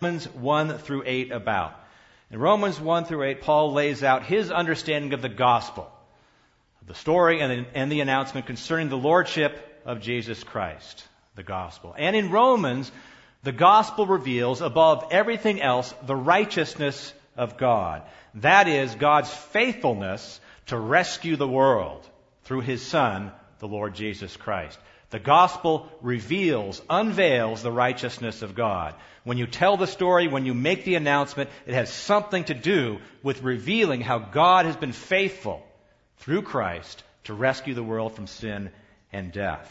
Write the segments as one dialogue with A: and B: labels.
A: Romans 1 through 8 about. In Romans 1 through 8, Paul lays out his understanding of the gospel, of the story and the announcement concerning the lordship of Jesus Christ, the gospel. And in Romans, the gospel reveals, above everything else, the righteousness of God. That is, God's faithfulness to rescue the world through His Son, the Lord Jesus Christ. The gospel reveals, unveils the righteousness of God. When you tell the story, when you make the announcement, it has something to do with revealing how God has been faithful through Christ to rescue the world from sin and death.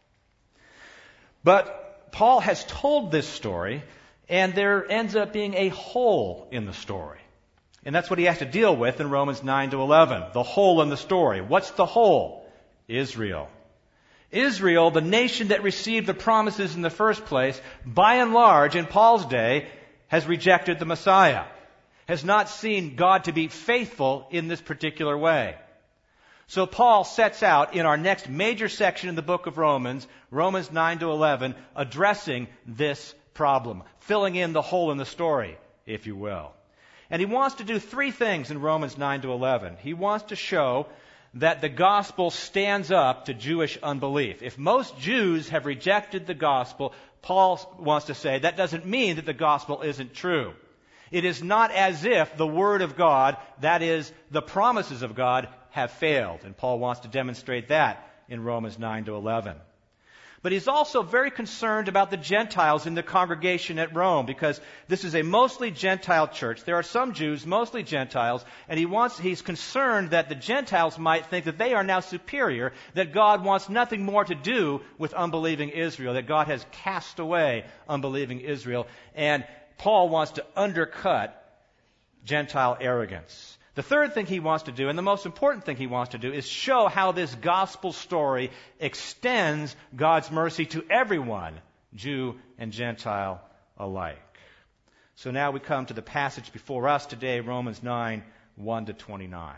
A: But Paul has told this story, and there ends up being a hole in the story. And that's what he has to deal with in Romans 9 to 11. The hole in the story. What's the hole? Israel. Israel, the nation that received the promises in the first place, by and large, in Paul's day, has rejected the Messiah. Has not seen God to be faithful in this particular way. So Paul sets out in our next major section in the book of Romans, Romans 9 to 11, addressing this problem, filling in the hole in the story, if you will. And he wants to do three things in Romans 9 to 11. He wants to show that the gospel stands up to Jewish unbelief. If most Jews have rejected the gospel, Paul wants to say that doesn't mean that the gospel isn't true. It is not as if the word of God, that is, the promises of God, have failed. And Paul wants to demonstrate that in Romans 9 to 11. But he's also very concerned about the Gentiles in the congregation at Rome, because this is a mostly Gentile church. There are some Jews, mostly Gentiles, and he's concerned that the Gentiles might think that they are now superior, that God wants nothing more to do with unbelieving Israel, that God has cast away unbelieving Israel, and Paul wants to undercut Gentile arrogance. The third thing he wants to do, and the most important thing he wants to do, is show how this gospel story extends God's mercy to everyone, Jew and Gentile alike. So now we come to the passage before us today, Romans 9, 1 to 29.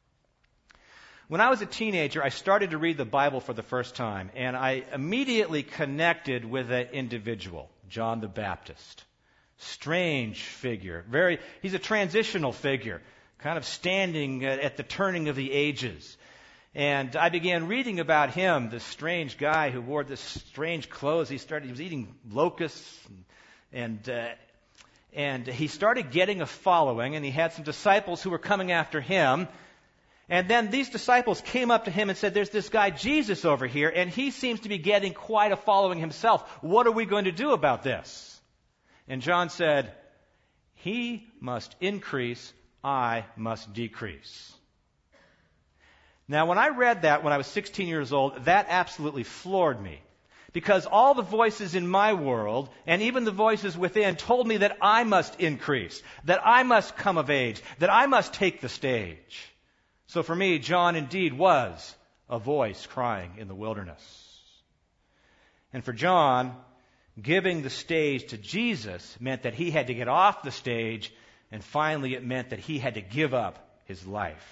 A: When I was a teenager, I started to read the Bible for the first time, and I immediately connected with an individual, John the Baptist. Strange figure. He's a transitional figure, kind of standing at the turning of the ages. And I began reading about him, this strange guy who wore this strange clothes. He was eating locusts, and he started getting a following, and he had some disciples who were coming after him. And then these disciples came up to him and said, "There's this guy Jesus over here, and he seems to be getting quite a following himself. What are we going to do about this?" And John said, "He must increase, I must decrease." Now, when I read that when I was 16 years old, that absolutely floored me. Because all the voices in my world, and even the voices within, told me that I must increase, that I must come of age, that I must take the stage. So for me, John indeed was a voice crying in the wilderness. And for John, giving the stage to Jesus meant that he had to get off the stage, and finally it meant that he had to give up his life.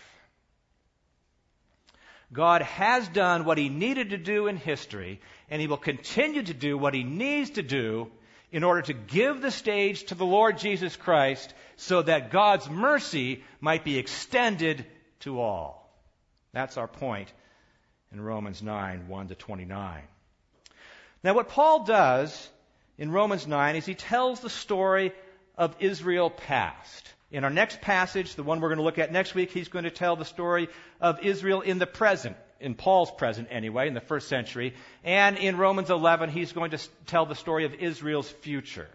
A: God has done what he needed to do in history, and he will continue to do what he needs to do in order to give the stage to the Lord Jesus Christ so that God's mercy might be extended to all. That's our point in Romans 9, 1 to 29. Now what Paul does in Romans 9 is he tells the story of Israel past. In our next passage, the one we're going to look at next week, he's going to tell the story of Israel in the present, in Paul's present anyway, in the first century. And in Romans 11, he's going to tell the story of Israel's future.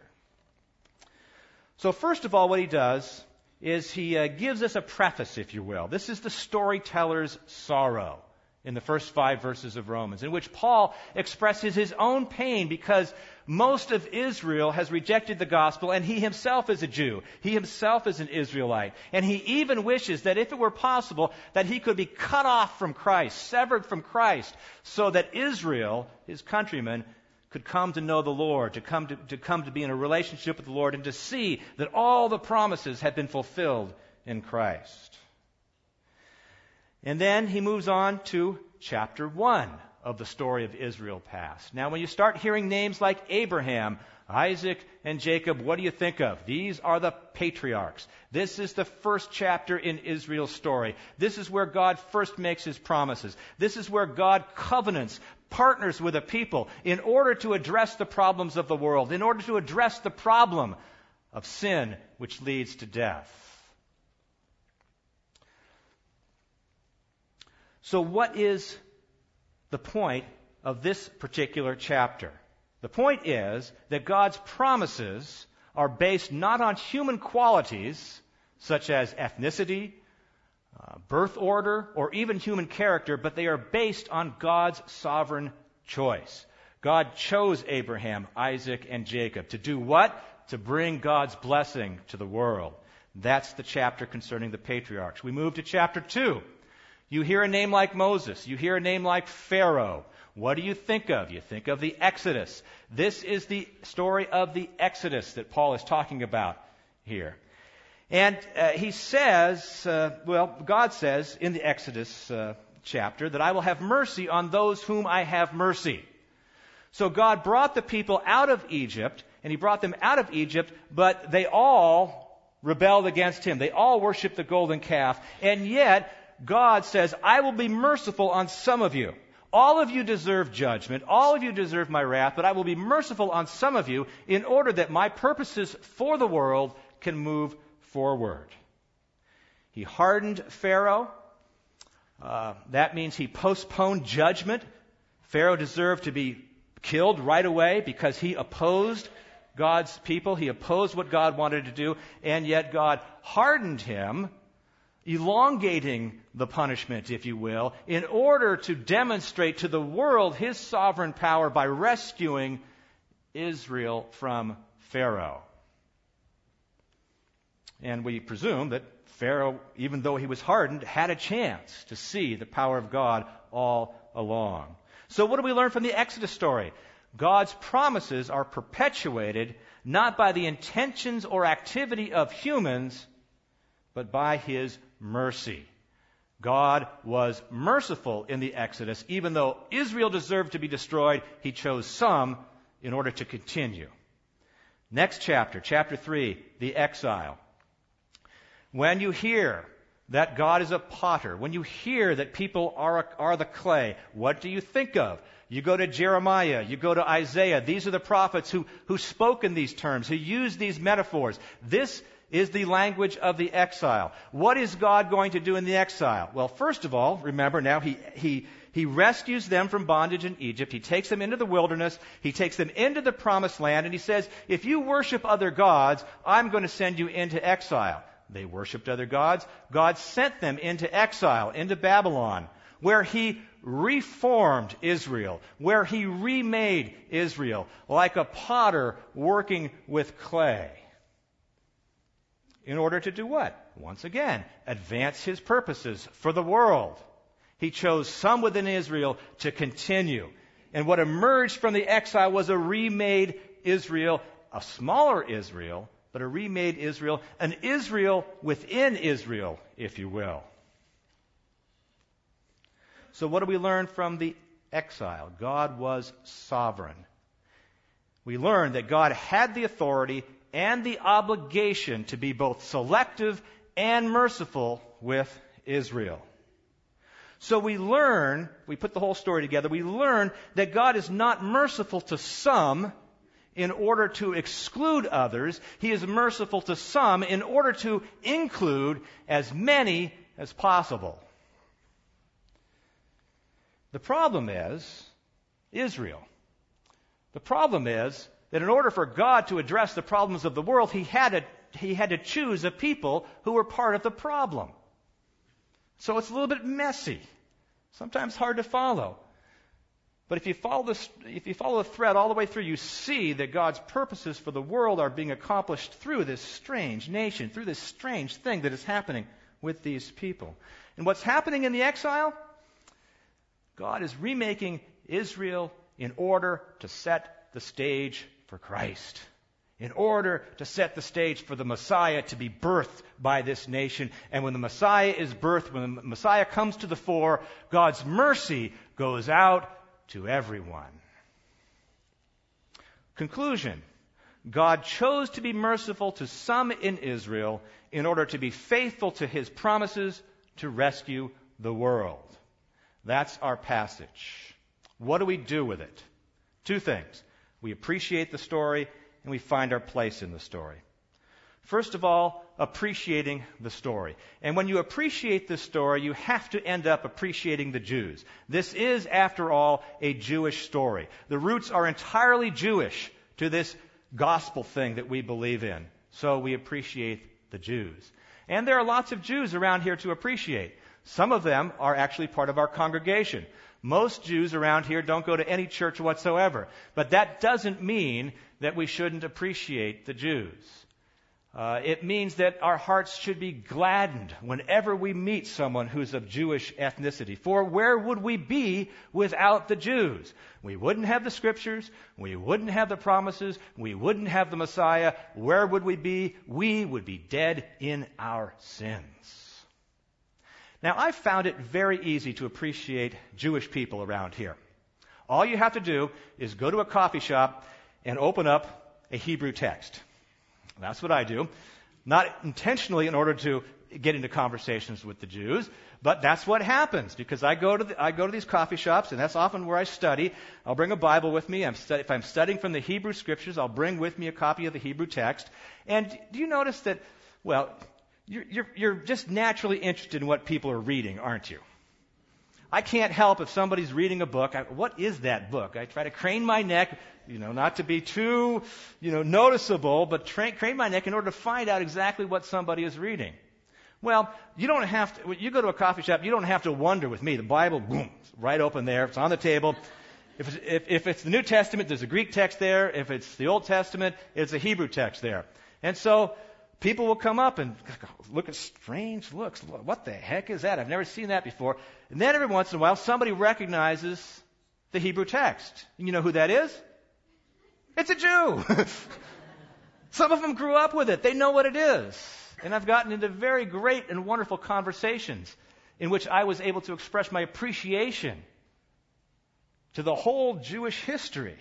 A: So first of all, what he does is he gives us a preface, if you will. This is the storyteller's sorrow in the first 5 verses of Romans, in which Paul expresses his own pain because most of Israel has rejected the gospel, and he himself is a Jew. He himself is an Israelite. And he even wishes that if it were possible, that he could be cut off from Christ, severed from Christ, so that Israel, his countrymen, could come to know the Lord, to come to be in a relationship with the Lord, and to see that all the promises had been fulfilled in Christ. And then he moves on to chapter 1 of the story of Israel past. Now, when you start hearing names like Abraham, Isaac, and Jacob, what do you think of? These are the patriarchs. This is the first chapter in Israel's story. This is where God first makes his promises. This is where God covenants, partners with a people in order to address the problems of the world, in order to address the problem of sin which leads to death. So what is the point of this particular chapter? The point is that God's promises are based not on human qualities such as ethnicity, birth order, or even human character, but they are based on God's sovereign choice. God chose Abraham, Isaac, and Jacob to do what? To bring God's blessing to the world. That's the chapter concerning the patriarchs. We move to chapter 2. You hear a name like Moses. You hear a name like Pharaoh. What do you think of? You think of the Exodus. This is the story of the Exodus that Paul is talking about here. And he says, God says in the Exodus chapter that I will have mercy on those whom I have mercy. So God brought the people out of Egypt, and he brought them out of Egypt, but they all rebelled against him. They all worshiped the golden calf. And yet, God says, I will be merciful on some of you. All of you deserve judgment. All of you deserve my wrath, but I will be merciful on some of you in order that my purposes for the world can move forward. He hardened Pharaoh. That means he postponed judgment. Pharaoh deserved to be killed right away because he opposed God's people. He opposed what God wanted to do, and yet God hardened him, elongating the punishment, if you will, in order to demonstrate to the world his sovereign power by rescuing Israel from Pharaoh. And we presume that Pharaoh, even though he was hardened, had a chance to see the power of God all along. So what do we learn from the Exodus story? God's promises are perpetuated not by the intentions or activity of humans, but by his mercy. God was merciful in the Exodus. Even though Israel deserved to be destroyed, he chose some in order to continue. Next chapter, chapter 3, the exile. When you hear that God is a potter, when you hear that people are the clay, what do you think of? You go to Jeremiah, you go to Isaiah. These are the prophets who spoke in these terms, who used these metaphors. This is the language of the exile. What is God going to do in the exile? Well, first of all, remember now, he rescues them from bondage in Egypt. He takes them into the wilderness. He takes them into the promised land. And he says, if you worship other gods, I'm going to send you into exile. They worshipped other gods. God sent them into exile, into Babylon, where he reformed Israel, where he remade Israel, like a potter working with clay. In order to do what? Once again, advance his purposes for the world. He chose some within Israel to continue. And what emerged from the exile was a remade Israel, a smaller Israel, but a remade Israel, an Israel within Israel, if you will. So what do we learn from the exile? God was sovereign. We learn that God had the authority and the obligation to be both selective and merciful with Israel. So we put the whole story together, we learn that God is not merciful to some in order to exclude others. He is merciful to some in order to include as many as possible. The problem is Israel. The problem is that in order for God to address the problems of the world, he had to choose a people who were part of the problem. So it's a little bit messy, sometimes hard to follow. But if you follow the thread all the way through, you see that God's purposes for the world are being accomplished through this strange nation, through this strange thing that is happening with these people. And what's happening in the exile? God is remaking Israel in order to set the stage for Christ, in order to set the stage for the Messiah to be birthed by this nation. And when the Messiah is birthed, when the Messiah comes to the fore, God's mercy goes out to everyone. Conclusion. God chose to be merciful to some in Israel in order to be faithful to his promises to rescue the world. That's our passage. What do we do with it? Two things. We appreciate the story and we find our place in the story. First of all, appreciating the story. And when you appreciate the story, you have to end up appreciating the Jews. This is, after all, a Jewish story. The roots are entirely Jewish to this gospel thing that we believe in. So we appreciate the Jews. And there are lots of Jews around here to appreciate. Some of them are actually part of our congregation. Most Jews around here don't go to any church whatsoever. But that doesn't mean that we shouldn't appreciate the Jews. It means that our hearts should be gladdened whenever we meet someone who's of Jewish ethnicity. For where would we be without the Jews? We wouldn't have the Scriptures. We wouldn't have the promises. We wouldn't have the Messiah. Where would we be? We would be dead in our sins. Now, I've found it very easy to appreciate Jewish people around here. All you have to do is go to a coffee shop and open up a Hebrew text. That's what I do. Not intentionally in order to get into conversations with the Jews, but that's what happens because I go to these coffee shops, and that's often where I study. I'll bring a Bible with me. If I'm studying from the Hebrew Scriptures, I'll bring with me a copy of the Hebrew text. And do you notice that, well, you're just naturally interested in what people are reading, aren't you? I can't help if somebody's reading a book. What is that book? I try to crane my neck, not to be too, noticeable, but crane my neck in order to find out exactly what somebody is reading. Well, you don't have to, when you go to a coffee shop, you don't have to wonder with me. The Bible, boom, it's right open there. It's on the table. If it's the New Testament, there's a Greek text there. If it's the Old Testament, it's a Hebrew text there. And so people will come up and look at strange looks. What the heck is that? I've never seen that before. And then every once in a while, somebody recognizes the Hebrew text. And you know who that is? It's a Jew. Some of them grew up with it. They know what it is. And I've gotten into very great and wonderful conversations in which I was able to express my appreciation to the whole Jewish history.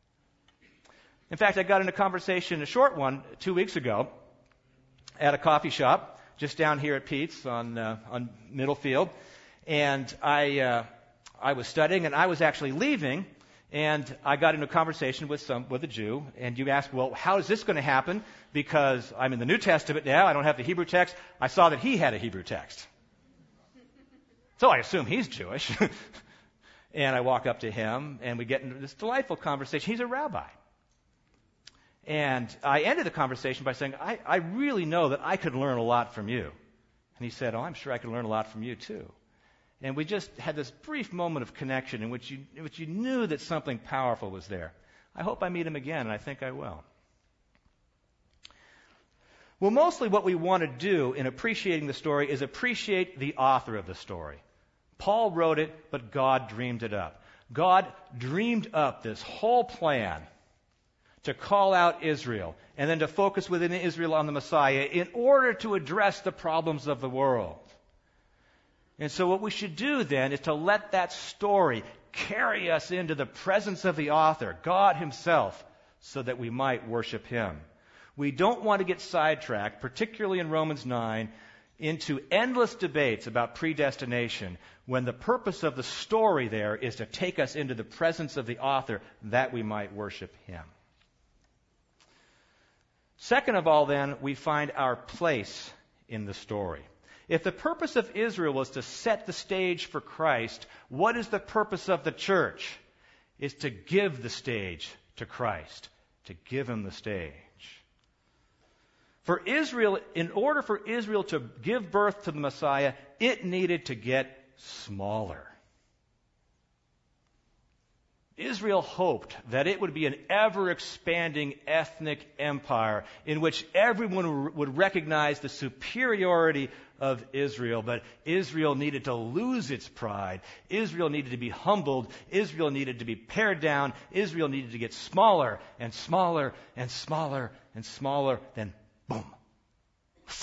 A: In fact, I got in a conversation, a short one, 2 weeks ago, at a coffee shop just down here at Pete's on Middlefield, and I was studying, and I was actually leaving, and I got into a conversation with a Jew, and you ask, well, how is this going to happen? Because I'm in the New Testament now, I don't have the Hebrew text. I saw that he had a Hebrew text, so I assume he's Jewish. And I walk up to him, and we get into this delightful conversation. He's a rabbi. And I ended the conversation by saying, I really know that I could learn a lot from you. And he said, I'm sure I could learn a lot from you too. And we just had this brief moment of connection in which you knew that something powerful was there. I hope I meet him again, and I think I will. Well, mostly what we want to do in appreciating the story is appreciate the author of the story. Paul wrote it, but God dreamed it up. God dreamed up this whole plan to call out Israel and then to focus within Israel on the Messiah in order to address the problems of the world. And so what we should do then is to let that story carry us into the presence of the author, God himself, so that we might worship him. We don't want to get sidetracked, particularly in Romans 9, into endless debates about predestination when the purpose of the story there is to take us into the presence of the author that we might worship him. Second of all, then, we find our place in the story. If the purpose of Israel was to set the stage for Christ, what is the purpose of the church? Is to give the stage to Christ, to give him the stage. For Israel, in order for Israel to give birth to the Messiah, it needed to get smaller. Israel hoped that it would be an ever-expanding ethnic empire in which everyone would recognize the superiority of Israel. But Israel needed to lose its pride. Israel needed to be humbled. Israel needed to be pared down. Israel needed to get smaller and smaller and smaller and smaller. Then, boom, Messiah.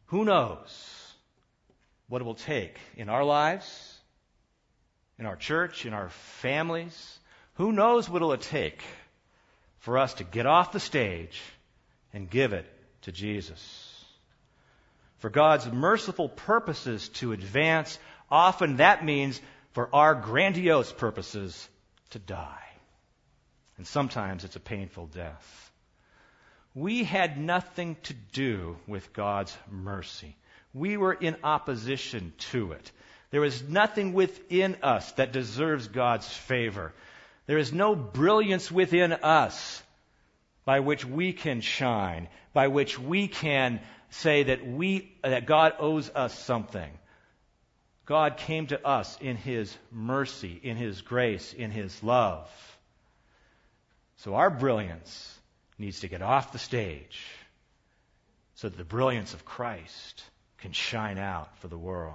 A: Who knows what it will take in our lives, in our church, in our families? Who knows what it will take for us to get off the stage and give it to Jesus? For God's merciful purposes to advance, often that means for our grandiose purposes to die. And sometimes it's a painful death. We had nothing to do with God's mercy. We were in opposition to it. There is nothing within us that deserves God's favor. There is no brilliance within us by which we can shine, by which we can say that God owes us something. God came to us in His mercy, in His grace, in His love. So our brilliance needs to get off the stage so that the brilliance of Christ can shine out for the world.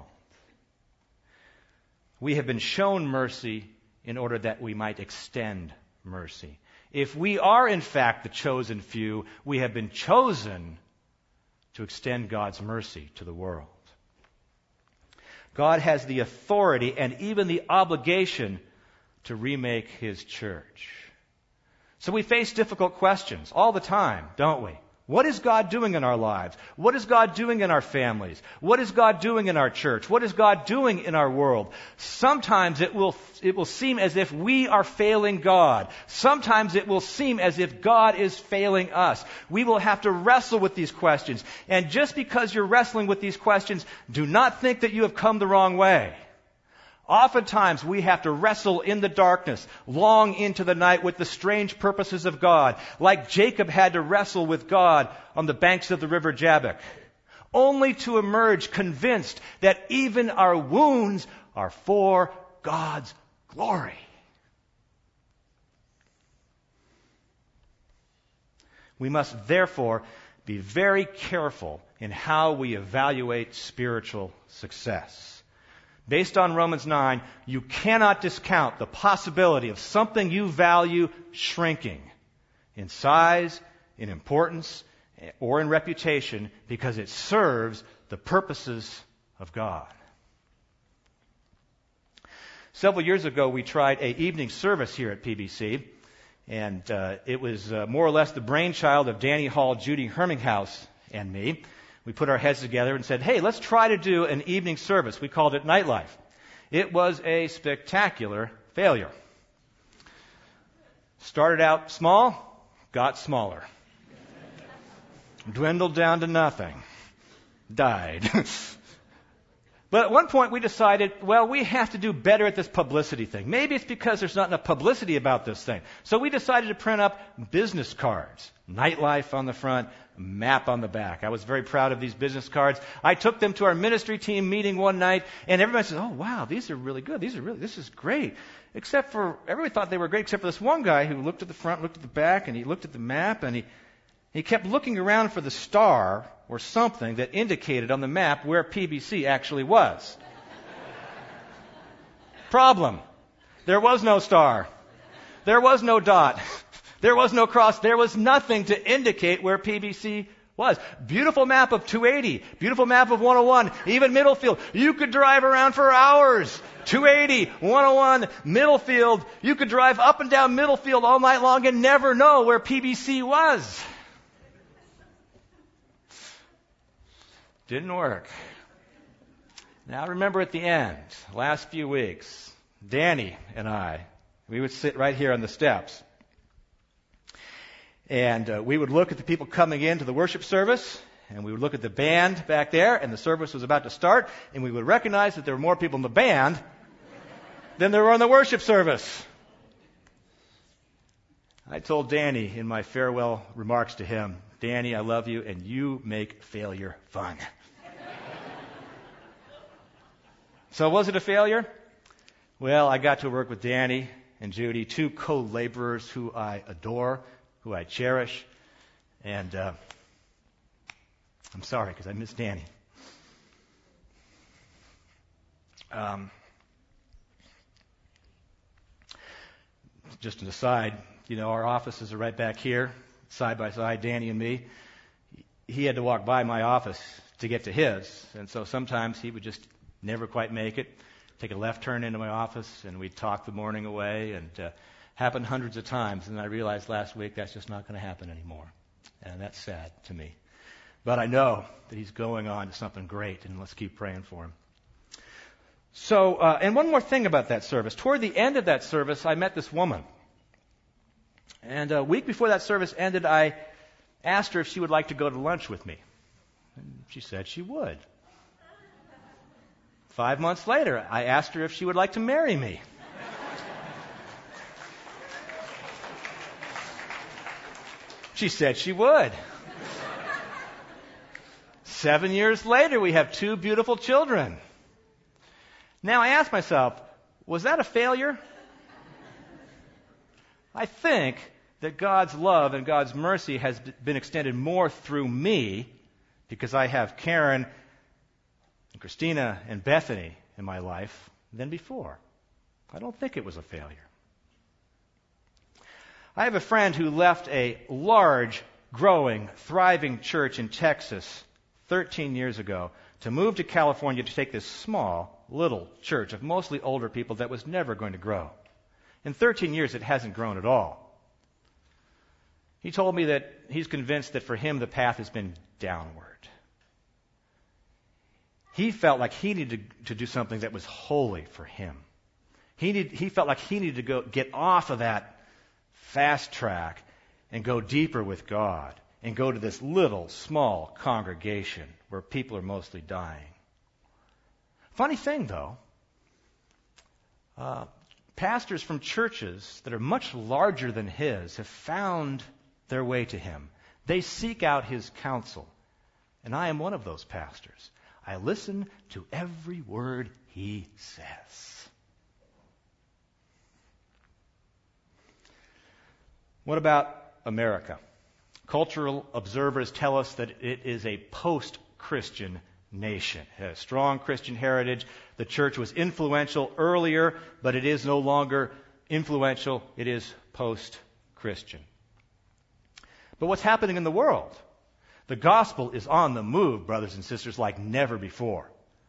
A: We have been shown mercy in order that we might extend mercy. If we are in fact the chosen few, we have been chosen to extend God's mercy to the world. God has the authority and even the obligation to remake His church. So we face difficult questions all the time, don't we? What is God doing in our lives? What is God doing in our families? What is God doing in our church? What is God doing in our world? Sometimes it will seem as if we are failing God. Sometimes it will seem as if God is failing us. We will have to wrestle with these questions. And just because you're wrestling with these questions, do not think that you have come the wrong way. Oftentimes we have to wrestle in the darkness, long into the night with the strange purposes of God, like Jacob had to wrestle with God on the banks of the river Jabbok, only to emerge convinced that even our wounds are for God's glory. We must therefore be very careful in how we evaluate spiritual success. Based on Romans 9, you cannot discount the possibility of something you value shrinking in size, in importance, or in reputation because it serves the purposes of God. Several years ago, we tried an evening service here at PBC, and it was more or less the brainchild of Danny Hall, Judy Herminghaus, and me. We put our heads together and said, hey, let's try to do an evening service. We called it Nightlife. It was a spectacular failure. Started out small, got smaller. Dwindled down to nothing. Died. But at one point we decided, well, we have to do better at this publicity thing. Maybe it's because there's not enough publicity about this thing. So we decided to print up business cards. Nightlife on the front, map on the back. I was very proud of these business cards. I took them to our ministry team meeting one night, and everybody said, oh, wow, these are really good. This is great. Everybody thought they were great, except for this one guy who looked at the front, looked at the back, and he looked at the map, and he kept looking around for the star or something that indicated on the map where PBC actually was. Problem. There was no star. There was no dot. There was no cross. There was nothing to indicate where PBC was. Beautiful map of 280. Beautiful map of 101. Even Middlefield. You could drive around for hours. 280, 101, Middlefield. You could drive up and down Middlefield all night long and never know where PBC was. Didn't work. Now remember at the end, last few weeks, Danny and I, we would sit right here on the steps. And we would look at the people coming into the worship service, and we would look at the band back there, and the service was about to start, and we would recognize that there were more people in the band than there were in the worship service. I told Danny in my farewell remarks to him, Danny, I love you, and you make failure fun. So was it a failure? Well, I got to work with Danny and Judy, two co-laborers who I adore, who I cherish, and I'm sorry because I miss Danny. Just an aside, our offices are right back here, side by side, Danny and me. He had to walk by my office to get to his. And so sometimes he would just never quite make it, take a left turn into my office, and we'd talk the morning away, and happened hundreds of times. And I realized last week that's just not going to happen anymore. And that's sad to me. But I know that he's going on to something great, and let's keep praying for him. So, and one more thing about that service. Toward the end of that service, I met this woman. And a week before that service ended, I asked her if she would like to go to lunch with me. And she said she would. 5 months later, I asked her if she would like to marry me. She said she would. 7 years later, we have 2 beautiful children. Now I ask myself, was that a failure? I think that God's love and God's mercy has been extended more through me because I have Karen and Christina and Bethany in my life than before. I don't think it was a failure. I have a friend who left a large, growing, thriving church in Texas 13 years ago to move to California to take this small, little church of mostly older people that was never going to grow. In 13 years, it hasn't grown at all. He told me that he's convinced that for him, the path has been downward. He felt like he needed to do something that was holy for him. He felt like he needed to get off of that fast track and go deeper with God and go to this little, small congregation where people are mostly dying. Funny thing, though, pastors from churches that are much larger than his have found their way to him. They seek out his counsel. And I am one of those pastors. I listen to every word he says. What about America? Cultural observers tell us that it is a post-Christian nation. It has a strong Christian heritage. The church was influential earlier, but it is no longer influential. It is post-Christian. But what's happening in the world? The gospel is on the move, brothers and sisters, like never before.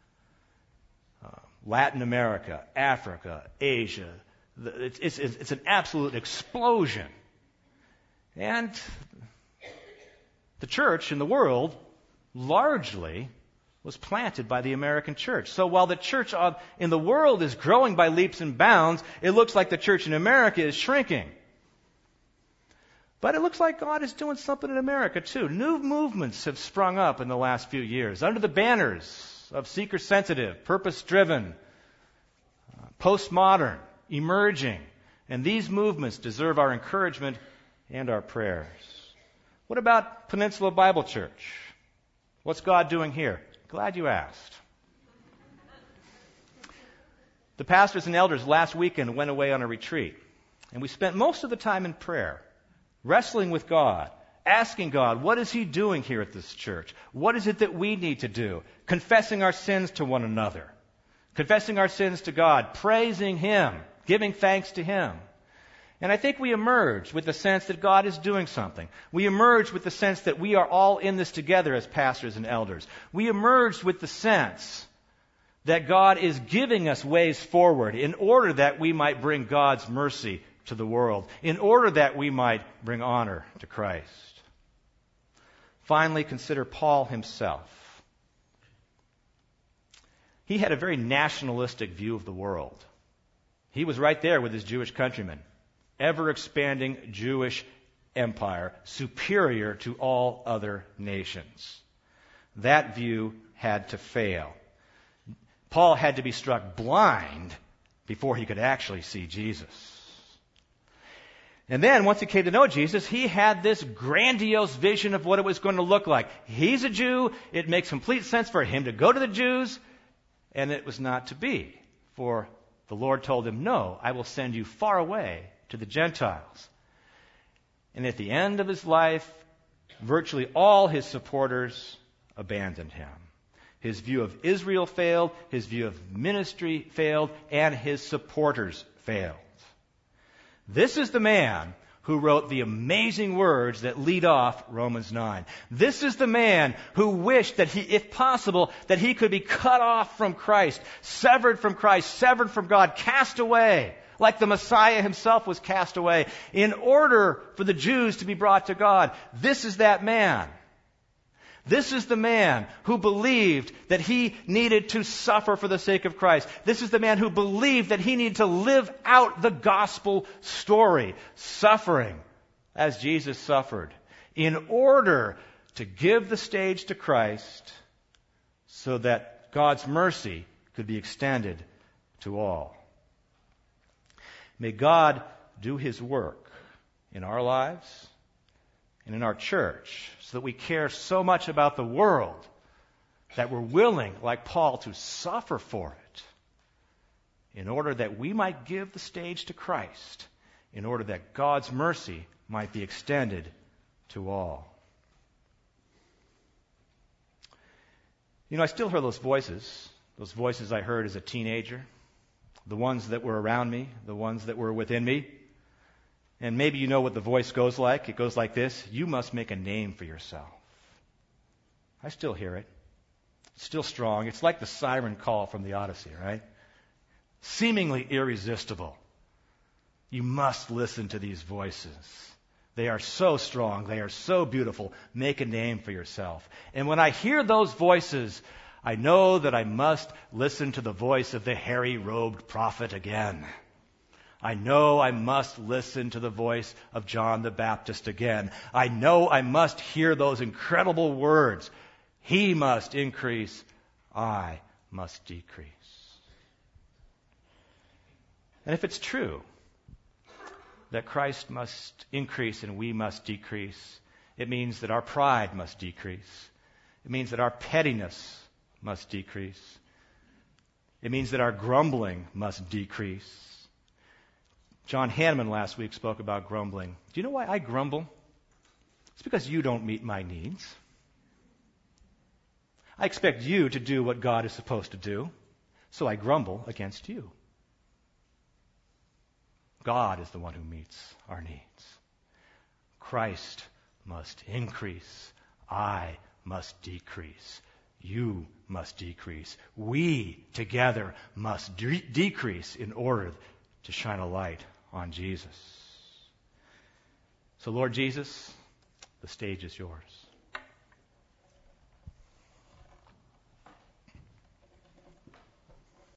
A: Latin America, Africa, Asia, it's an absolute explosion. And the church in the world largely was planted by the American church. So while the church in the world is growing by leaps and bounds, it looks like the church in America is shrinking. But it looks like God is doing something in America too. New movements have sprung up in the last few years under the banners of seeker-sensitive, purpose-driven, postmodern, emerging. And these movements deserve our encouragement and our prayers. What about Peninsula Bible Church? What's God doing here? Glad you asked. The pastors and elders last weekend went away on a retreat, and we spent most of the time in prayer, wrestling with God, asking God, what is He doing here at this church? What is it that we need to do? Confessing our sins to one another, confessing our sins to God, praising Him, giving thanks to Him. And I think we emerge with the sense that God is doing something. We emerge with the sense that we are all in this together as pastors and elders. We emerge with the sense that God is giving us ways forward in order that we might bring God's mercy to the world, in order that we might bring honor to Christ. Finally, consider Paul himself. He had a very nationalistic view of the world. He was right there with his Jewish countrymen. Ever-expanding Jewish empire, superior to all other nations. That view had to fail. Paul had to be struck blind before he could actually see Jesus. And then, once he came to know Jesus, he had this grandiose vision of what it was going to look like. He's a Jew. It makes complete sense for him to go to the Jews. And it was not to be. For the Lord told him, no, I will send you far away to the Gentiles. And at the end of his life, virtually all his supporters abandoned him. His view of Israel failed, his view of ministry failed, and his supporters failed. This is the man who wrote the amazing words that lead off Romans 9. This is the man who wished that he, if possible, that he could be cut off from Christ, severed from God, cast away, like the Messiah himself was cast away, in order for the Jews to be brought to God. This is that man. This is the man who believed that he needed to suffer for the sake of Christ. This is the man who believed that he needed to live out the gospel story, suffering as Jesus suffered, in order to give the stage to Christ so that God's mercy could be extended to all. May God do his work in our lives and in our church, so that we care so much about the world that we're willing, like Paul, to suffer for it, in order that we might give the stage to Christ, in order that God's mercy might be extended to all. You know, I still hear those voices I heard as a teenager, the ones that were around me, the ones that were within me. And maybe you know what the voice goes like. It goes like this: you must make a name for yourself. I still hear it. It's still strong. It's like the siren call from the Odyssey, right? Seemingly irresistible. You must listen to these voices. They are so strong. They are so beautiful. Make a name for yourself. And when I hear those voices, I know that I must listen to the voice of the hairy-robed prophet again. I know I must listen to the voice of John the Baptist again. I know I must hear those incredible words. He must increase, I must decrease. And if it's true that Christ must increase and we must decrease, it means that our pride must decrease. It means that our pettiness must decrease. It means that our grumbling must decrease. John Hanneman last week spoke about grumbling. Do you know why I grumble? It's because you don't meet my needs. I expect you to do what God is supposed to do, so I grumble against you. God is the one who meets our needs. Christ must increase. I must decrease. You must decrease. We together must decrease in order to shine a light on Jesus. So, Lord Jesus, the stage is yours.